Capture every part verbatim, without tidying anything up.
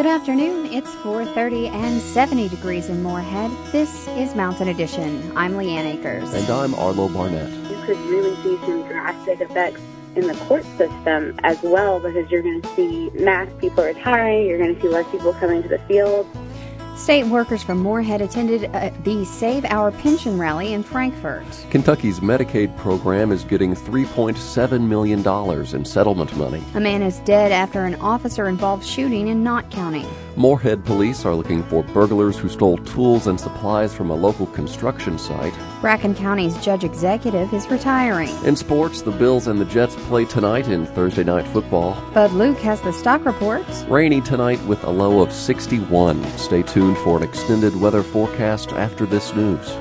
Good afternoon. It's four thirty and seventy degrees in Moorhead. This is Mountain Edition. I'm Leanne Akers. And I'm Arlo Barnett. You could really see some drastic effects in the court system as well, because you're going to see mass people retiring, you're going to see less people coming to the field. State workers from Moorhead attended uh, the Save Our Pension rally in Frankfort. Kentucky's Medicaid program is getting three point seven million dollars in settlement money. A man is dead after an officer-involved shooting in Knott County. Moorhead police are looking for burglars who stole tools and supplies from a local construction site. Bracken County's judge executive is retiring. In sports, the Bills and the Jets play tonight in Thursday Night Football. Bud Luke has the stock report. Rainy tonight with a low of sixty-one. Stay tuned for an extended weather forecast after this news.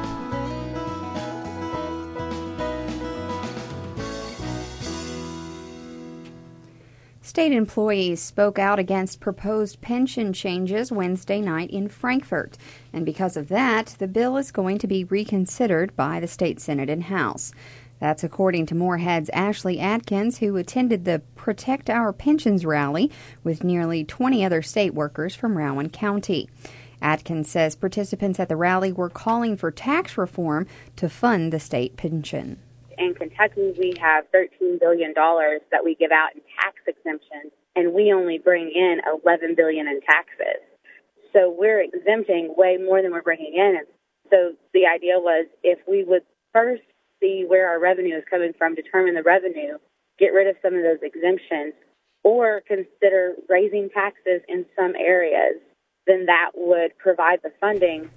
State employees spoke out against proposed pension changes Wednesday night in Frankfort, and because of that, the bill is going to be reconsidered by the state Senate and House. That's according to Moorhead's Ashley Atkins, who attended the Protect Our Pensions rally with nearly twenty other state workers from Rowan County. Atkins says participants at the rally were calling for tax reform to fund the state pension. In Kentucky, we have thirteen billion dollars that we give out in tax exemptions, and we only bring in eleven billion dollars in taxes. So we're exempting way more than we're bringing in. And so the idea was, if we would first see where our revenue is coming from, determine the revenue, get rid of some of those exemptions, or consider raising taxes in some areas, then that would provide the funding.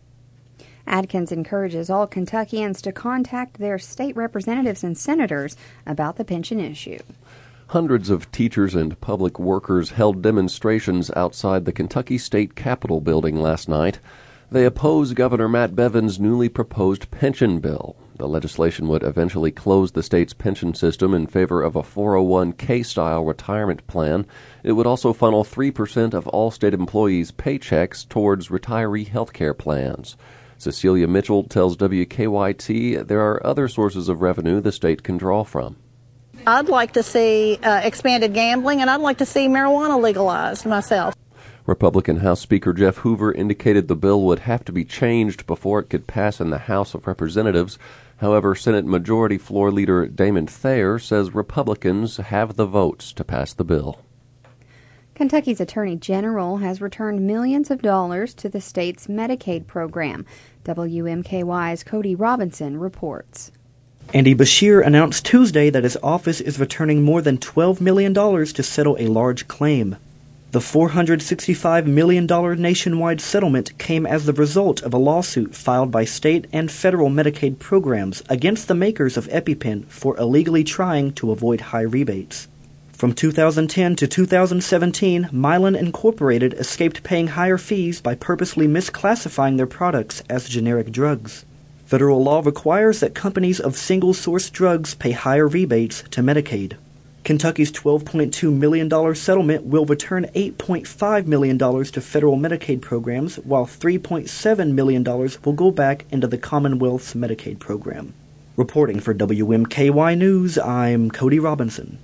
Adkins encourages all Kentuckians to contact their state representatives and senators about the pension issue. Hundreds of teachers and public workers held demonstrations outside the Kentucky State Capitol building last night. They oppose Governor Matt Bevin's newly proposed pension bill. The legislation would eventually close the state's pension system in favor of a four oh one k-style retirement plan. It would also funnel three percent of all state employees' paychecks towards retiree health care plans. Cecilia Mitchell tells W K Y T there are other sources of revenue the state can draw from. I'd like to see uh, expanded gambling, and I'd like to see marijuana legalized myself. Republican House Speaker Jeff Hoover indicated the bill would have to be changed before it could pass in the House of Representatives. However, Senate Majority Floor Leader Damon Thayer says Republicans have the votes to pass the bill. Kentucky's Attorney General has returned millions of dollars to the state's Medicaid program. W M K Y's Cody Robinson reports. Andy Beshear announced Tuesday that his office is returning more than twelve million dollars to settle a large claim. The four hundred sixty-five million dollars nationwide settlement came as the result of a lawsuit filed by state and federal Medicaid programs against the makers of EpiPen for illegally trying to avoid high rebates. From two thousand ten to two thousand seventeen, Mylan Incorporated escaped paying higher fees by purposely misclassifying their products as generic drugs. Federal law requires that companies of single-source drugs pay higher rebates to Medicaid. Kentucky's twelve point two million dollars settlement will return eight point five million dollars to federal Medicaid programs, while three point seven million dollars will go back into the Commonwealth's Medicaid program. Reporting for W M K Y News, I'm Cody Robinson.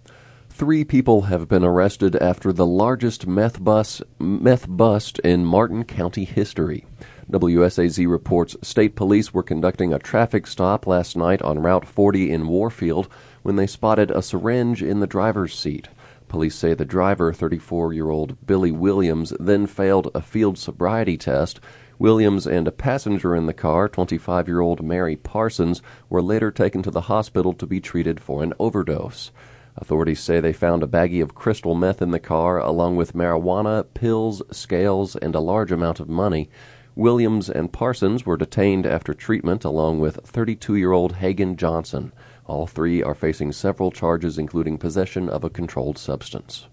Three people have been arrested after the largest meth, bus, meth bust in Martin County history. W S A Z reports state police were conducting a traffic stop last night on Route forty in Warfield when they spotted a syringe in the driver's seat. Police say the driver, thirty-four-year-old Billy Williams, then failed a field sobriety test. Williams and a passenger in the car, twenty-five-year-old Mary Parsons, were later taken to the hospital to be treated for an overdose. Authorities say they found a baggie of crystal meth in the car, along with marijuana, pills, scales, and a large amount of money. Williams and Parsons were detained after treatment, along with thirty-two-year-old Hagen Johnson. All three are facing several charges, including possession of a controlled substance.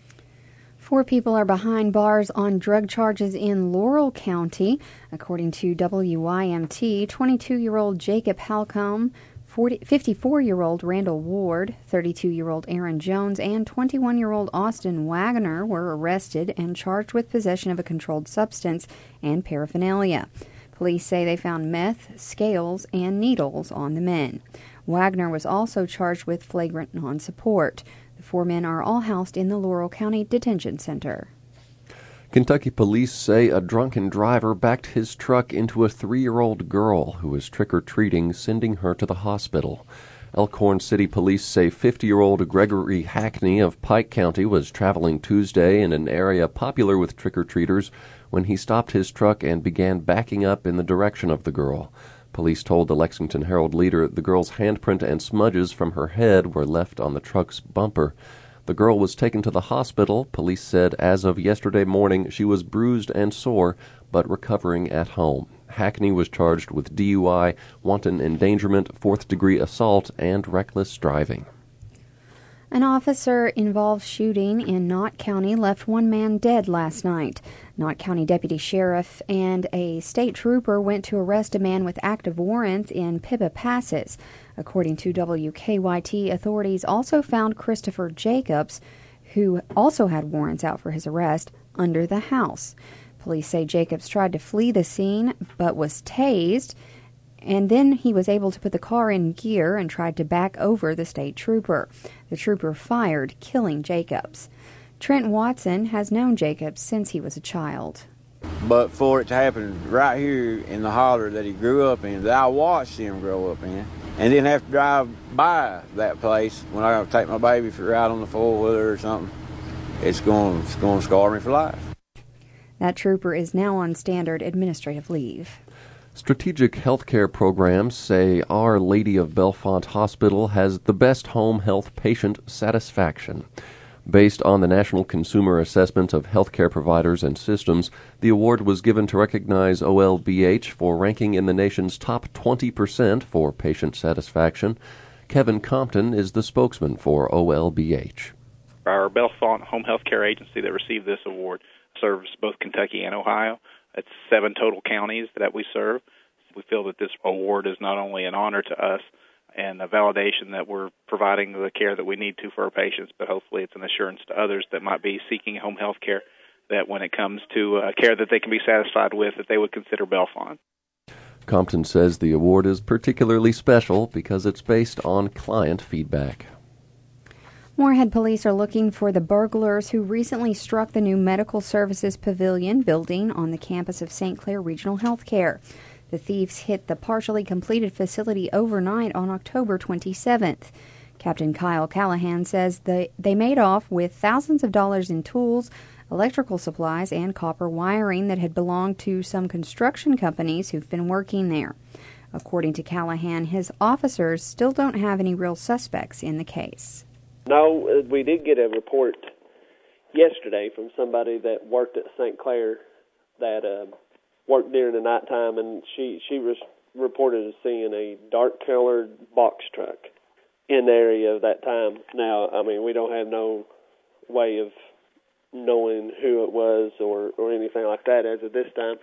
Four people are behind bars on drug charges in Laurel County. According to W Y M T, twenty-two-year-old Jacob Halcombe, fifty-four-year-old Randall Ward, thirty-two-year-old Aaron Jones, and twenty-one-year-old Austin Wagner were arrested and charged with possession of a controlled substance and paraphernalia. Police say they found meth, scales, and needles on the men. Wagner was also charged with flagrant non-support. The four men are all housed in the Laurel County Detention Center. Kentucky police say a drunken driver backed his truck into a three-year-old girl who was trick-or-treating, sending her to the hospital. Elkhorn City Police say fifty-year-old Gregory Hackney of Pike County was traveling Tuesday in an area popular with trick-or-treaters when he stopped his truck and began backing up in the direction of the girl. Police told the Lexington Herald-Leader the girl's handprint and smudges from her head were left on the truck's bumper. The girl was taken to the hospital. Police said as of yesterday morning she was bruised and sore, but recovering at home. Hackney was charged with D U I, wanton endangerment, fourth-degree assault, and reckless driving. An officer-involved shooting in Knott County left one man dead last night. Knott County Deputy Sheriff and a state trooper went to arrest a man with active warrants in Pippa Passes. According to W K Y T, authorities also found Christopher Jacobs, who also had warrants out for his arrest, under the house. Police say Jacobs tried to flee the scene but was tased, and then he was able to put the car in gear and tried to back over the state trooper. The trooper fired, killing Jacobs. Trent Watson has known Jacobs since he was a child. But for it to happen right here in the holler that he grew up in, that I watched him grow up in, and didn't have to drive by that place when I take my baby for a ride on the four-wheeler or something, it's going, it's going to scar me for life. That trooper is now on standard administrative leave. Strategic healthcare programs say Our Lady of Bellefonte Hospital has the best home health patient satisfaction. Based on the National Consumer Assessment of Healthcare Providers and Systems, the award was given to recognize O L B H for ranking in the nation's top twenty percent for patient satisfaction. Kevin Compton is the spokesman for O L B H. Our Bellefonte Home Health Care Agency that received this award serves both Kentucky and Ohio. It's seven total counties that we serve. We feel that this award is not only an honor to us and a validation that we're providing the care that we need to for our patients, but hopefully it's an assurance to others that might be seeking home health care that when it comes to uh, care that they can be satisfied with, that they would consider Bellefonte. Compton says the award is particularly special because it's based on client feedback. Moorhead police are looking for the burglars who recently struck the new Medical Services Pavilion building on the campus of Saint Clair Regional Healthcare. The thieves hit the partially completed facility overnight on October twenty-seventh. Captain Kyle Callahan says they, they made off with thousands of dollars in tools, electrical supplies, and copper wiring that had belonged to some construction companies who've been working there. According to Callahan, his officers still don't have any real suspects in the case. No, we did get a report yesterday from somebody that worked at Saint Clair that uh, worked during the nighttime, and she, she was reported seeing a dark-colored box truck in the area of that time. Now, I mean, we don't have no way of knowing who it was or, or anything like that as of this time.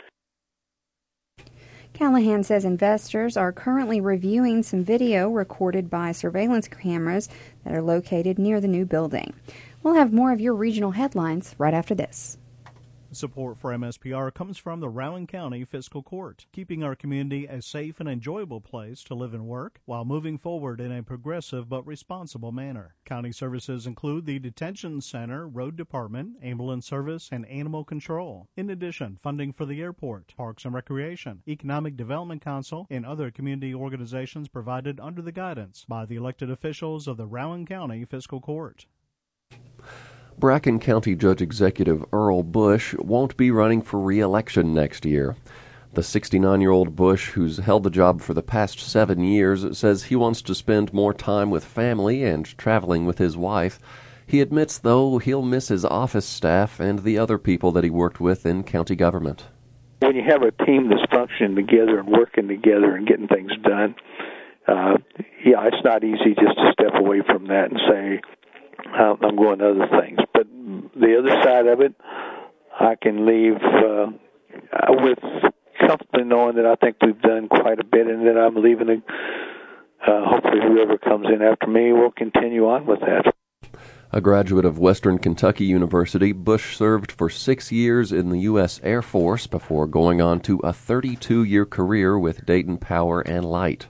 Callahan says investors are currently reviewing some video recorded by surveillance cameras that are located near the new building. We'll have more of your regional headlines right after this. Support for M S P R comes from the Rowan County Fiscal Court, keeping our community a safe and enjoyable place to live and work while moving forward in a progressive but responsible manner. County services include the Detention Center, Road Department, Ambulance Service, and Animal Control. In addition, funding for the airport, Parks and Recreation, Economic Development Council, and other community organizations provided under the guidance by the elected officials of the Rowan County Fiscal Court. Bracken County Judge Executive Earl Bush won't be running for re-election next year. The sixty-nine-year-old Bush, who's held the job for the past seven years, says he wants to spend more time with family and traveling with his wife. He admits, though, he'll miss his office staff and the other people that he worked with in county government. When you have a team that's functioning together and working together and getting things done, uh, yeah, it's not easy just to step away from that and say, I'm going to other things. But the other side of it, I can leave uh, with comfortably knowing that I think we've done quite a bit and that I'm leaving it. Uh, hopefully whoever comes in after me will continue on with that. A graduate of Western Kentucky University, Bush served for six years in the U S Air Force before going on to a thirty-two-year career with Dayton Power and Light.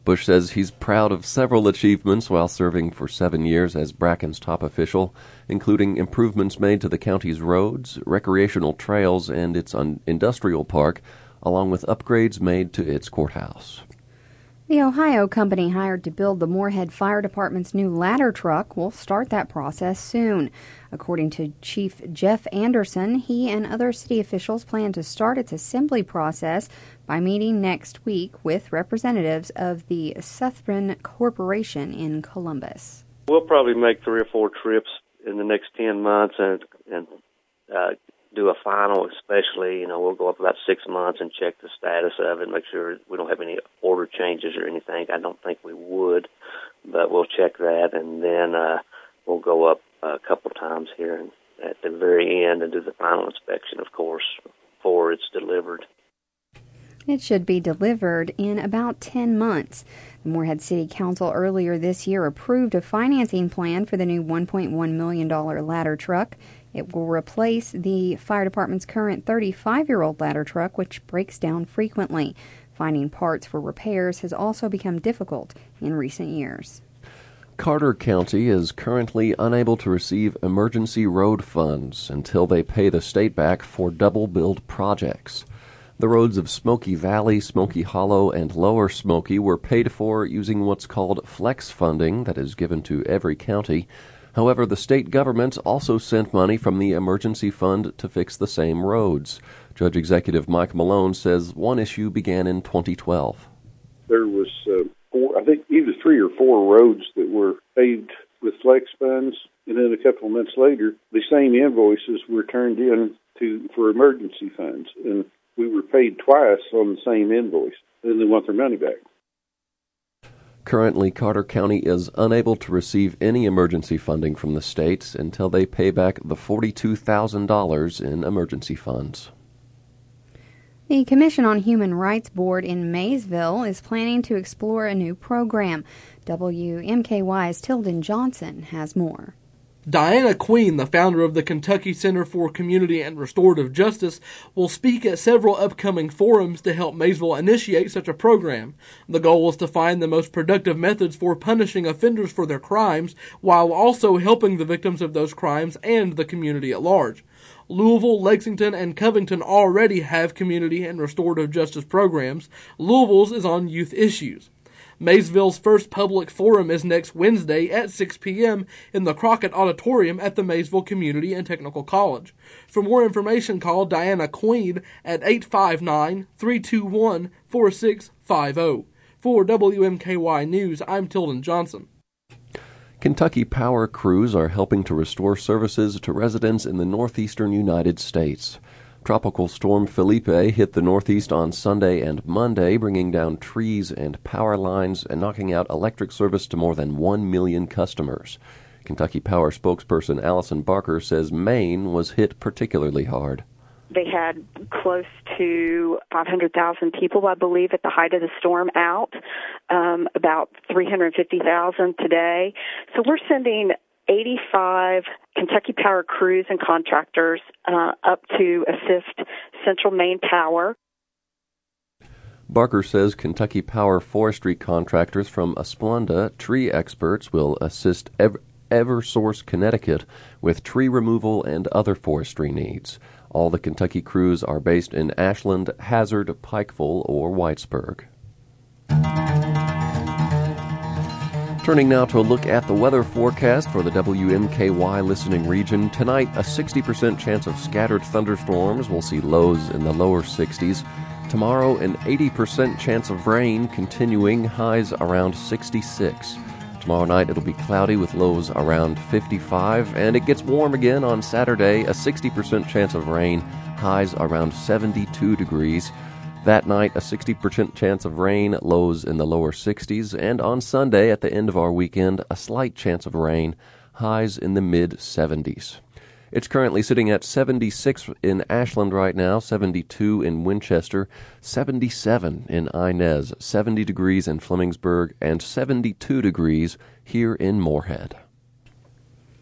Bush says he's proud of several achievements while serving for seven years as Bracken's top official, including improvements made to the county's roads, recreational trails, and its un- industrial park, along with upgrades made to its courthouse. The Ohio company hired to build the Moorhead Fire Department's new ladder truck will start that process soon. According to Chief Jeff Anderson, he and other city officials plan to start its assembly process by meeting next week with representatives of the Southern Corporation in Columbus. We'll probably make three or four trips in the next ten months and, and uh, do a final, especially, you know, we'll go up about six months and check the status of it, make sure we don't have any order changes or anything. I don't think we would, but we'll check that, and then uh, we'll go up a couple times here and at the very end and do the final inspection, of course, before it's delivered. It should be delivered in about ten months. The Moorhead City Council earlier this year approved a financing plan for the new one point one million dollars ladder truck. It will replace the fire department's current thirty-five-year-old ladder truck, which breaks down frequently. Finding parts for repairs has also become difficult in recent years. Carter County is currently unable to receive emergency road funds until they pay the state back for double-billed projects. The roads of Smoky Valley, Smoky Hollow, and Lower Smoky were paid for using what's called flex funding that is given to every county. However, the state government also sent money from the emergency fund to fix the same roads. Judge Executive Mike Malone says one issue began in twenty twelve. There was uh, four, I think either three or four roads that were paid with flex funds, and then a couple of months later, the same invoices were turned in to for emergency funds, and we were paid twice on the same invoice, and they want their money back. Currently, Carter County is unable to receive any emergency funding from the state until they pay back the forty-two thousand dollars in emergency funds. The Commission on Human Rights Board in Maysville is planning to explore a new program. W M K Y's Tilden Johnson has more. Diana Queen, the founder of the Kentucky Center for Community and Restorative Justice, will speak at several upcoming forums to help Maysville initiate such a program. The goal is to find the most productive methods for punishing offenders for their crimes, while also helping the victims of those crimes and the community at large. Louisville, Lexington, and Covington already have community and restorative justice programs. Louisville's is on youth issues. Maysville's first public forum is next Wednesday at six p.m. in the Crockett Auditorium at the Maysville Community and Technical College. For more information, call Diana Queen at eight five nine, three two one, four six five zero. For W M K Y News, I'm Tilden Johnson. Kentucky Power crews are helping to restore services to residents in the northeastern United States. Tropical storm Felipe hit the Northeast on Sunday and Monday, bringing down trees and power lines and knocking out electric service to more than one million customers. Kentucky Power spokesperson Allison Barker says Maine was hit particularly hard. They had close to five hundred thousand people, I believe, at the height of the storm out, um, about three hundred fifty thousand today. So we're sending eighty-five Kentucky Power crews and contractors uh, up to assist Central Maine Power. Barker says Kentucky Power forestry contractors from Esplenda tree experts will assist Ever- Eversource Connecticut with tree removal and other forestry needs. All the Kentucky crews are based in Ashland, Hazard, Pikeville, or Whitesburg. Turning now to a look at the weather forecast for the W M K Y listening region. Tonight, a sixty percent chance of scattered thunderstorms. We'll see lows in the lower sixties. Tomorrow, an eighty percent chance of rain, continuing, highs around sixty-six. Tomorrow night, it'll be cloudy with lows around fifty-five, and it gets warm again on Saturday, a sixty percent chance of rain, highs around seventy-two degrees. That night, a sixty percent chance of rain, lows in the lower sixties, and on Sunday, at the end of our weekend, a slight chance of rain, highs in the mid-seventies. It's currently sitting at seventy-six in Ashland right now, seventy-two in Winchester, seventy-seven in Inez, seventy degrees in Flemingsburg, and seventy-two degrees here in Moorhead.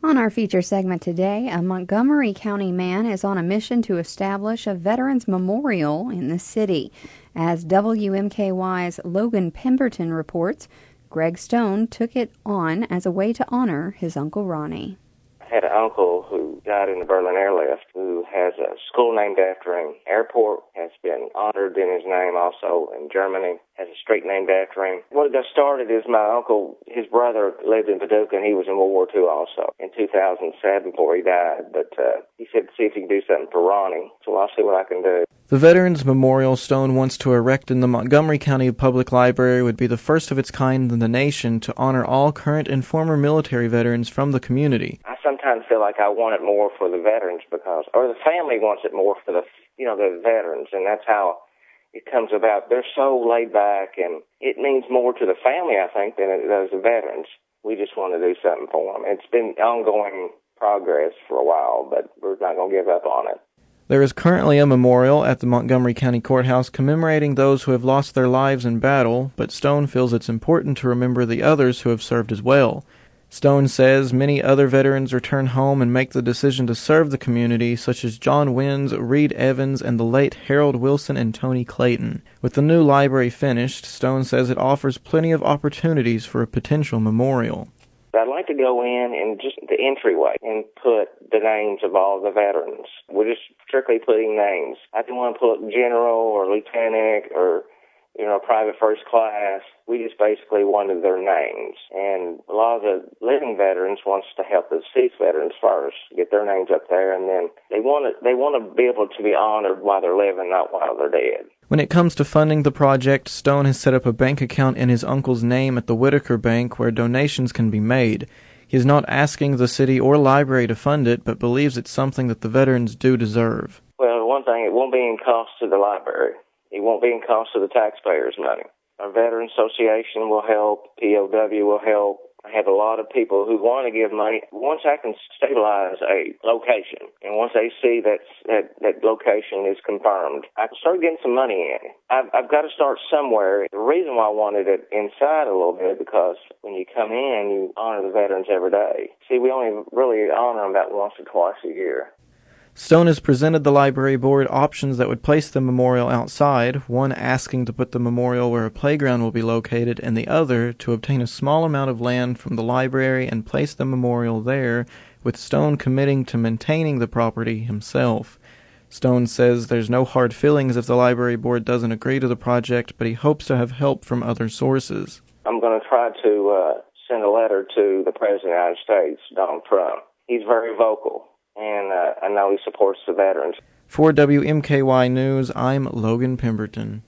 On our feature segment today, a Montgomery County man is on a mission to establish a Veterans Memorial in the city. As W M K Y's Logan Pemberton reports, Greg Stone took it on as a way to honor his Uncle Ronnie. I had an uncle who died in the Berlin Airlift who has a school named after him. Airport has been honored in his name also in Germany, has a street named after him. What got started is my uncle, his brother lived in Paducah, and he was in World War Two also in two thousand seven before he died. But uh, he said, see if he can do something for Ronnie, so I'll see what I can do. The Veterans Memorial Stone wants to erect in the Montgomery County Public Library would be the first of its kind in the nation to honor all current and former military veterans from the community. I sometimes feel like I want it more for the veterans because, or the family wants it more for the, you know, the veterans, and that's how it comes about. They're so laid back, and it means more to the family, I think, than it does the veterans. We just want to do something for them. It's been ongoing progress for a while, but we're not going to give up on it. There is currently a memorial at the Montgomery County Courthouse commemorating those who have lost their lives in battle, but Stone feels it's important to remember the others who have served as well. Stone says many other veterans return home and make the decision to serve the community, such as John Wins, Reed Evans, and the late Harold Wilson and Tony Clayton. With the new library finished, Stone says it offers plenty of opportunities for a potential memorial. I'd like to go in and just the entryway and put the names of all the veterans. We're just strictly putting names. I didn't want to put general or lieutenant or, you know, private first class. We just basically wanted their names. And a lot of the living veterans wants to help the deceased veterans first, get their names up there, and then they want to, they want to be able to be honored while they're living, not while they're dead. When it comes to funding the project, Stone has set up a bank account in his uncle's name at the Whitaker Bank where donations can be made. He is not asking the city or library to fund it, but believes it's something that the veterans do deserve. Well, one thing, it won't be in cost to the library. It won't be in cost to the taxpayers' money. Our Veteran Association will help. P O W will help. I have a lot of people who want to give money. Once I can stabilize a location, and once they see that that, that location is confirmed, I can start getting some money in. I've, I've got to start somewhere. The reason why I wanted it inside a little bit, because when you come in, you honor the veterans every day. See, we only really honor them about once or twice a year. Stone has presented the library board options that would place the memorial outside, one asking to put the memorial where a playground will be located, and the other to obtain a small amount of land from the library and place the memorial there, with Stone committing to maintaining the property himself. Stone says there's no hard feelings if the library board doesn't agree to the project, but he hopes to have help from other sources. I'm going to try to uh, send a letter to the President of the United States, Donald Trump. He's very vocal. And uh, I know he supports the veterans. For W M K Y News, I'm Logan Pemberton.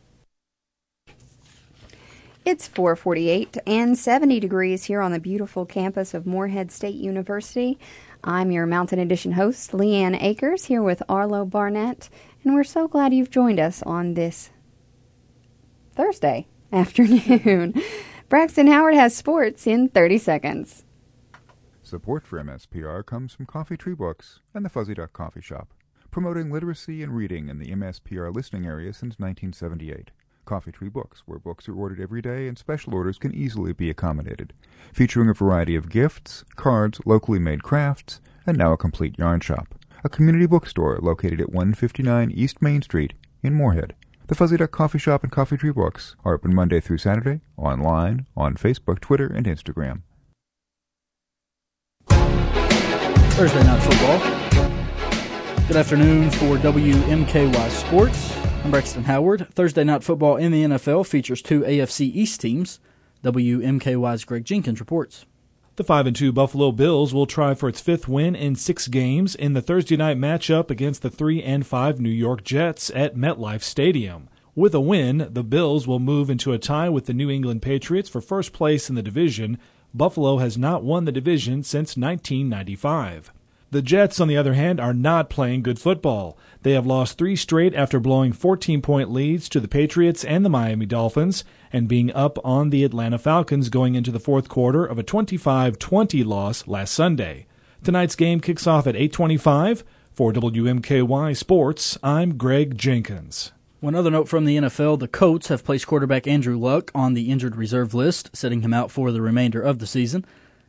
It's four forty-eight and seventy degrees here on the beautiful campus of Morehead State University. I'm your Mountain Edition host, Leanne Akers, here with Arlo Barnett, and we're so glad you've joined us on this Thursday afternoon. Braxton Howard has sports in thirty seconds. Support for M S P R comes from Coffee Tree Books and the Fuzzy Duck Coffee Shop, promoting literacy and reading in the M S P R listening area since nineteen seventy-eight. Coffee Tree Books, where books are ordered every day and special orders can easily be accommodated, featuring a variety of gifts, cards, locally made crafts, and now a complete yarn shop. A community bookstore located at one fifty-nine East Main Street in Morehead. The Fuzzy Duck Coffee Shop and Coffee Tree Books are open Monday through Saturday, online, on Facebook, Twitter, and Instagram. Thursday Night Football. Good afternoon for W M K Y Sports. I'm Braxton Howard. Thursday Night Football in the N F L features two A F C East teams. W M K Y's Greg Jenkins reports. The five and two Buffalo Bills will try for its fifth win in six games in the Thursday night matchup against the three and five New York Jets at MetLife Stadium. With a win, the Bills will move into a tie with the New England Patriots for first place in the division. Buffalo has not won the division since nineteen ninety-five. The Jets, on the other hand, are not playing good football. They have lost three straight after blowing fourteen-point leads to the Patriots and the Miami Dolphins and being up on the Atlanta Falcons going into the fourth quarter of a twenty-five twenty loss last Sunday. Tonight's game kicks off at eight twenty-five. For W M K Y Sports, I'm Greg Jenkins. One other note from the N F L, the Colts have placed quarterback Andrew Luck on the injured reserve list, setting him out for the remainder of the season.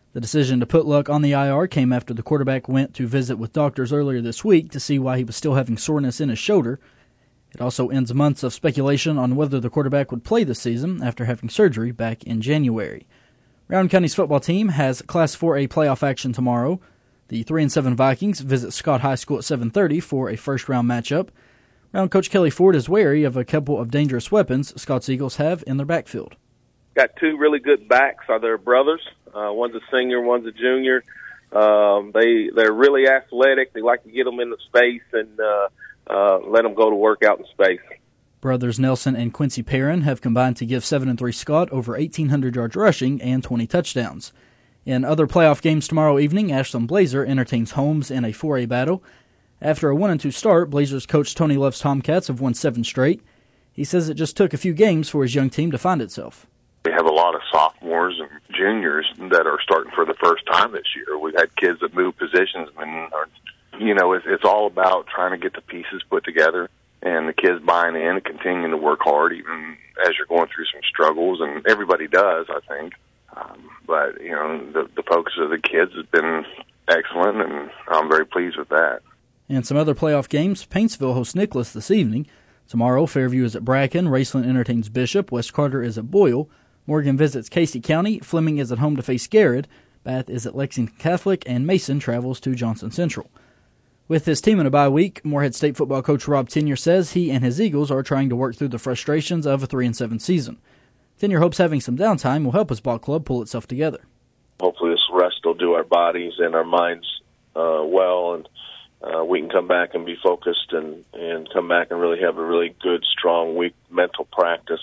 The decision to put Luck on the I R came after the quarterback went to visit with doctors earlier this week to see why he was still having soreness in his shoulder. It also ends months of speculation on whether the quarterback would play this season after having surgery back in January. Rowan County's football team has Class four A playoff action tomorrow. The three and seven Vikings visit Scott High School at seven thirty for a first-round matchup. Rowan coach Kelly Ford is wary of a couple of dangerous weapons Scott's Eagles have in their backfield. Got two really good backs. Are their brothers? Uh, one's a senior, one's a junior. Um, they they're really athletic. They like to get them in the space and uh, uh, let them go to work out in space. Brothers Nelson and Quincy Perrin have combined to give seven and three Scott over eighteen hundred yards rushing and twenty touchdowns. In other playoff games tomorrow evening, Ashland Blazer entertains Holmes in a four A battle. After a one and two start, Blazers coach Tony Love's Tomcats have won seven straight. He says it just took a few games for his young team to find itself. We have a lot of sophomores and juniors that are starting for the first time this year. We've had kids that move positions, and are, you know, it's, it's all about trying to get the pieces put together and the kids buying in and continuing to work hard, even as you're going through some struggles, and everybody does, I think. Um, but, you know, the, the focus of the kids has been excellent, and I'm very pleased with that. In some other playoff games, Paintsville hosts Nicholas this evening. Tomorrow, Fairview is at Bracken, Raceland entertains Bishop, West Carter is at Boyle, Morgan visits Casey County, Fleming is at home to face Garrett, Bath is at Lexington Catholic, and Mason travels to Johnson Central. With his team in a bye week, Morehead State football coach Rob Tenier says he and his Eagles are trying to work through the frustrations of a three and seven season. Tenier hopes having some downtime will help his ball club pull itself together. Hopefully this rest will do our bodies and our minds uh, well, and uh, we can come back and be focused and, and come back and really have a really good, strong week mental practice.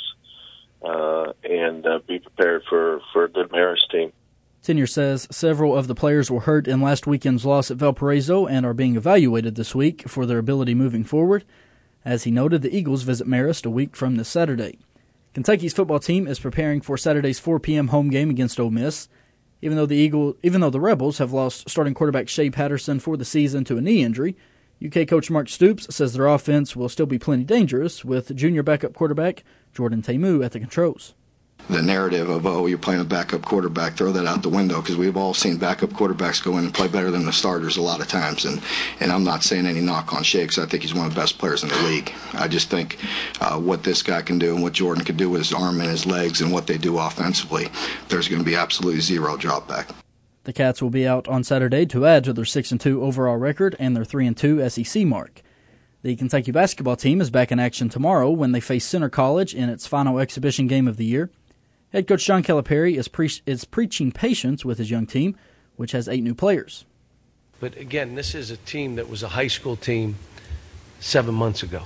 Uh, and uh, be prepared for, for a good Marist team. Tenier says several of the players were hurt in last weekend's loss at Valparaiso and are being evaluated this week for their ability moving forward. As he noted, the Eagles visit Marist a week from this Saturday. Kentucky's football team is preparing for Saturday's four p.m. home game against Ole Miss. Even though the Eagle, even though the Rebels have lost starting quarterback Shea Patterson for the season to a knee injury, U K coach Mark Stoops says their offense will still be plenty dangerous with junior backup quarterback Jordan Tamu at the controls. The narrative of, oh, you're playing a backup quarterback, throw that out the window, because we've all seen backup quarterbacks go in and play better than the starters a lot of times. And, and I'm not saying any knock on Shea, because I think he's one of the best players in the league. I just think uh, what this guy can do and what Jordan can do with his arm and his legs and what they do offensively, there's going to be absolutely zero drop back. The Cats will be out on Saturday to add to their six and two overall record and their three and two S E C mark. The Kentucky basketball team is back in action tomorrow when they face Center College in its final exhibition game of the year. Head coach John Calipari is, pre- is preaching patience with his young team, which has eight new players. But again, this is a team that was a high school team seven months ago.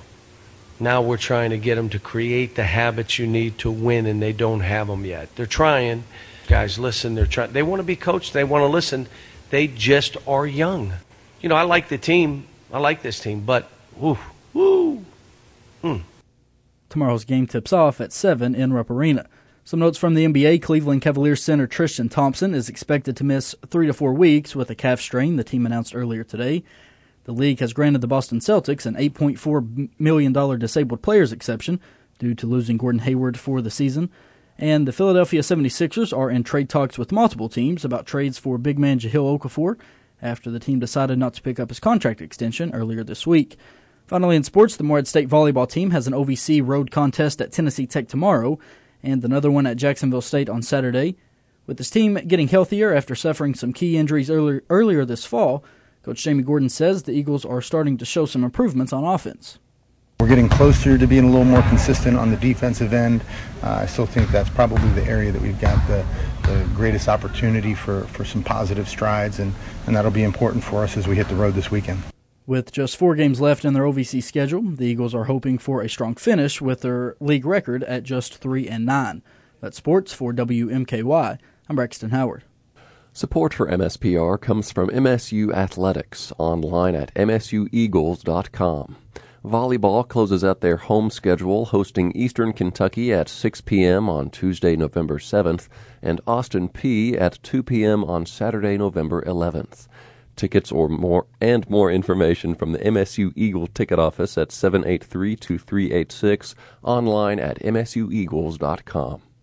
Now we're trying to get them to create the habits you need to win, and they don't have them yet. They're trying. Guys, listen, they're trying. They want to be coached. They want to listen. They just are young. You know, I like the team. I like this team, but woo, woo. Mm. Tomorrow's game tips off at seven in Rupp Arena. Some notes from the N B A. Cleveland Cavaliers center Tristan Thompson is expected to miss three to four weeks with a calf strain, the team announced earlier today. The league has granted the Boston Celtics an eight point four million dollars disabled players exception due to losing Gordon Hayward for the season. And the Philadelphia seventy-sixers are in trade talks with multiple teams about trades for big man Jahlil Okafor after the team decided not to pick up his contract extension earlier this week. Finally, in sports, the Morehead State volleyball team has an O V C road contest at Tennessee Tech tomorrow and another one at Jacksonville State on Saturday. With his team getting healthier after suffering some key injuries earlier, earlier this fall, Coach Jamie Gordon says the Eagles are starting to show some improvements on offense. We're getting closer to being a little more consistent on the defensive end. Uh, I still think that's probably the area that we've got the, the greatest opportunity for, for some positive strides, and, and that'll be important for us as we hit the road this weekend. With just four games left in their O V C schedule, the Eagles are hoping for a strong finish with their league record at just three and nine. That's sports for W M K Y. I'm Braxton Howard. Support for M S P R comes from M S U Athletics, online at m s u eagles dot com. Volleyball closes out their home schedule, hosting Eastern Kentucky at six p.m. on Tuesday, November seventh, and Austin Peay at two p.m. on Saturday, November eleventh. Tickets or more and more information from the M S U Eagle ticket office at seven eight three, two three eight six, online at m s u eagles dot com.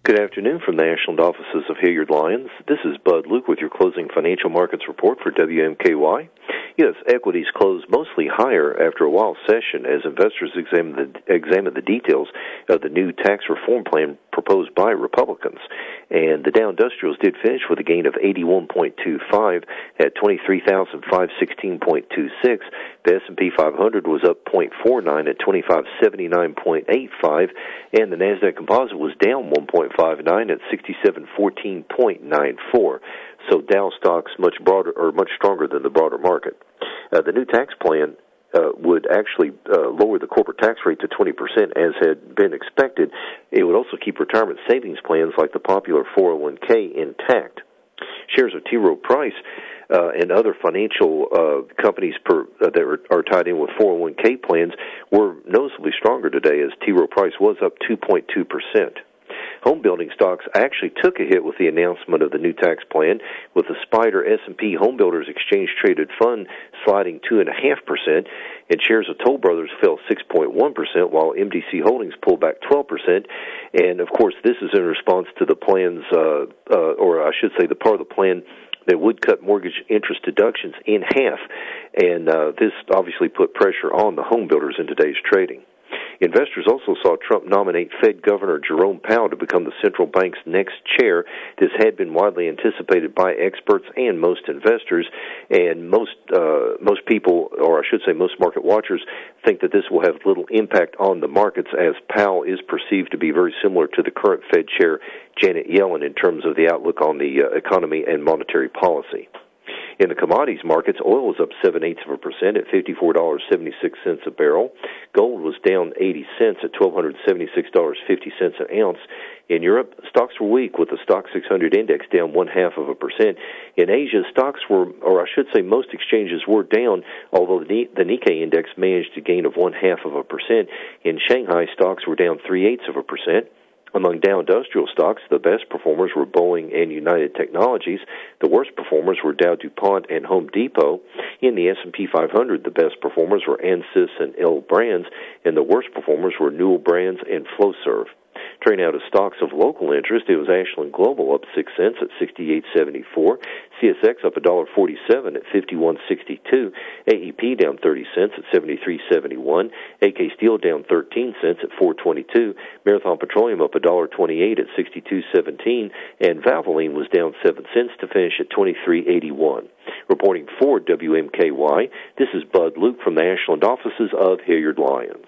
Good afternoon from the Ashland offices of Hilliard Lyons. This is Bud Luke with your closing financial markets report for W M K Y. Yes, equities closed mostly higher after a wild session as investors examined the, examined the details of the new tax reform plan proposed by Republicans. And the Dow Industrials did finish with a gain of eighty-one point two five at twenty-three thousand five hundred sixteen point two six. The S and P five hundred was up zero point four nine at twenty-five seventy-nine point eight five, and the Nasdaq Composite was down one point five nine at sixty-seven fourteen point nine four. So Dow stocks much broader or much stronger than the broader market. Uh, the new tax plan uh, would actually uh, lower the corporate tax rate to twenty percent as had been expected. It would also keep retirement savings plans like the popular four oh one k intact. Shares of T. Rowe Price uh, and other financial uh, companies per, uh, that are, are tied in with four oh one k plans were noticeably stronger today as T. Rowe Price was up two point two percent. Home building stocks actually took a hit with the announcement of the new tax plan, with the Spider S and P Home Builders Exchange Traded Fund sliding two point five percent, and shares of Toll Brothers fell six point one percent, while M D C Holdings pulled back twelve percent. And, of course, this is in response to the plan's, uh, uh, or I should say the part of the plan that would cut mortgage interest deductions in half. And uh, this obviously put pressure on the home builders in today's trading. Investors also saw Trump nominate Fed Governor Jerome Powell to become the central bank's next chair. This had been widely anticipated by experts and most investors, and most uh, most people, or I should say most market watchers, think that this will have little impact on the markets, as Powell is perceived to be very similar to the current Fed chair, Janet Yellen, in terms of the outlook on the uh, economy and monetary policy. In the commodities markets, oil was up seven-eighths of a percent at fifty-four dollars and seventy-six cents a barrel. Gold was down eighty cents at one thousand two hundred seventy-six dollars and fifty cents an ounce. In Europe, stocks were weak, with the Stock six hundred index down one-half of a percent. In Asia, stocks were, or I should say most exchanges were down, although the Nikkei index managed a gain of one-half of a percent. In Shanghai, stocks were down three-eighths of a percent. Among Dow Industrial stocks, the best performers were Boeing and United Technologies. The worst performers were Dow DuPont and Home Depot. In the S and P five hundred, the best performers were Ansys and L Brands, and the worst performers were Newell Brands and Flowserve. Turning out of stocks of local interest, it was Ashland Global up six cents at sixty-eight seventy-four. C S X up one dollar and forty-seven cents at fifty-one sixty-two. A E P down thirty cents at seventy-three seventy-one. A K Steel down thirteen cents at four twenty-two. Marathon Petroleum up one dollar and twenty-eight cents at sixty-two seventeen. And Valvoline was down seven cents to finish at twenty-three eighty-one. Reporting for W M K Y, this is Bud Luke from the Ashland offices of Hilliard Lyons.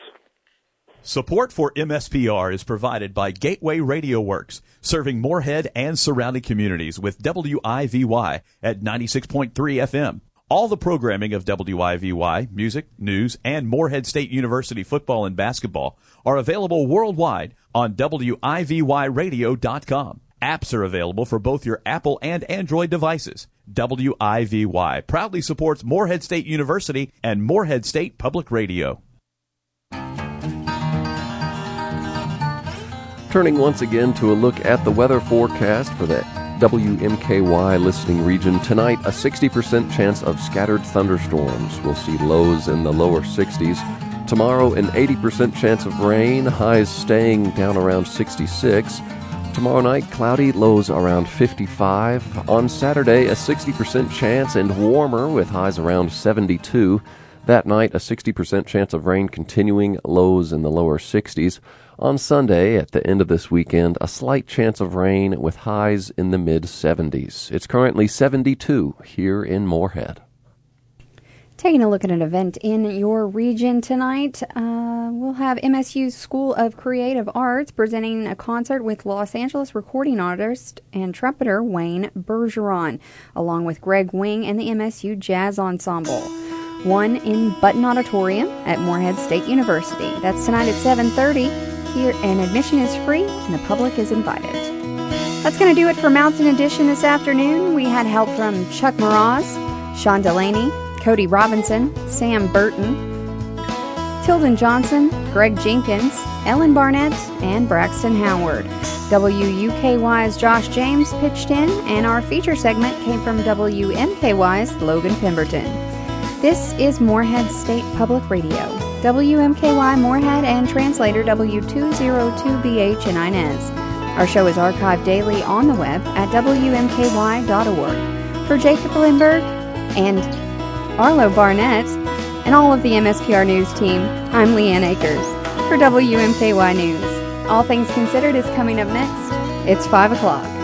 Support for M S P R is provided by Gateway Radio Works, serving Moorhead and surrounding communities with W I V Y at ninety-six point three F M. All the programming of W I V Y, music, news, and Moorhead State University football and basketball are available worldwide on W I V Y radio dot com. Apps are available for both your Apple and Android devices. W I V Y proudly supports Moorhead State University and Moorhead State Public Radio. Turning once again to a look at the weather forecast for the W M K Y listening region. Tonight, a sixty percent chance of scattered thunderstorms. We'll see lows in the lower sixties. Tomorrow, an eighty percent chance of rain, highs staying down around sixty-six. Tomorrow night, cloudy, lows around fifty-five. On Saturday, a sixty percent chance and warmer with highs around seventy-two. That night, a sixty percent chance of rain continuing, lows in the lower sixties. On Sunday, at the end of this weekend, a slight chance of rain with highs in the mid-seventies. It's currently seventy-two here in Moorhead. Taking a look at an event in your region tonight, uh, we'll have M S U's School of Creative Arts presenting a concert with Los Angeles recording artist and trumpeter Wayne Bergeron, along with Greg Wing and the M S U Jazz Ensemble. One in Button Auditorium at Moorhead State University. That's tonight at seven thirty. Here, and admission is free, and the public is invited. That's going to do it for Mountain Edition this afternoon. We had help from Chuck Mraz, Sean Delaney, Cody Robinson, Sam Burton, Tilden Johnson, Greg Jenkins, Ellen Barnett, and Braxton Howard. W U K Y's Josh James pitched in, and our feature segment came from W M K Y's Logan Pemberton. This is Moorhead State Public Radio. W M K Y Moorhead and translator W two oh two B H in Inez. Our show is archived daily on the web at W M K Y dot org. For Jacob Lindberg and Arlo Barnett and all of the M S P R News team, I'm Leanne Akers for W M K Y News. All Things Considered is coming up next. It's five o'clock.